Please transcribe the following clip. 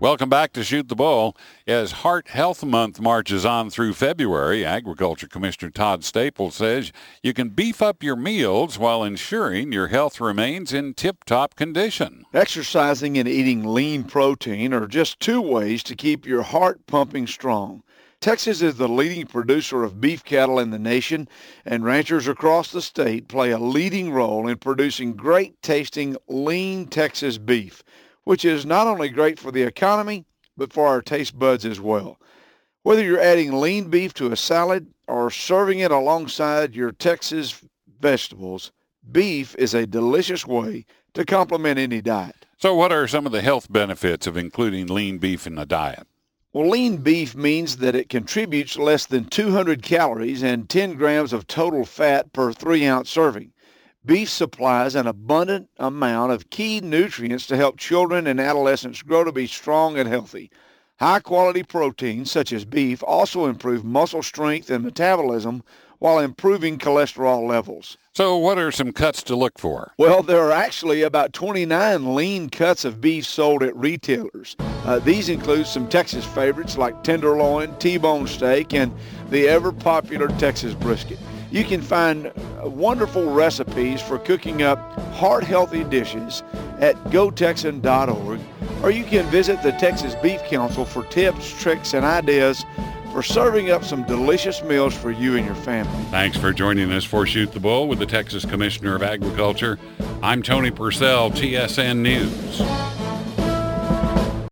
Welcome back to Shoot the Bull. As Heart Health Month marches on through February, Agriculture Commissioner Todd Staples says you can beef up your meals while ensuring your health remains in tip-top condition. Exercising and eating lean protein are just two ways to keep your heart pumping strong. Texas is the leading producer of beef cattle in the nation, and ranchers across the state play a leading role in producing great-tasting lean Texas beef, which is not only great for the economy, but for our taste buds as well. Whether you're adding lean beef to a salad or serving it alongside your Texas vegetables, beef is a delicious way to complement any diet. So what are some of the health benefits of including lean beef in the diet? Well, lean beef means that it contributes less than 200 calories and 10 grams of total fat per 3-ounce serving. Beef supplies an abundant amount of key nutrients to help children and adolescents grow to be strong and healthy. High-quality proteins, such as beef, also improve muscle strength and metabolism while improving cholesterol levels. So what are some cuts to look for? Well, there are actually about 29 lean cuts of beef sold at retailers. These include some Texas favorites like tenderloin, T-bone steak, and the ever-popular Texas brisket. You can find wonderful recipes for cooking up heart-healthy dishes at GoTexan.org, or you can visit the Texas Beef Council for tips, tricks, and ideas for serving up some delicious meals for you and your family. Thanks for joining us for Shoot the Bull with the Texas Commissioner of Agriculture. I'm Tony Purcell, TSN News.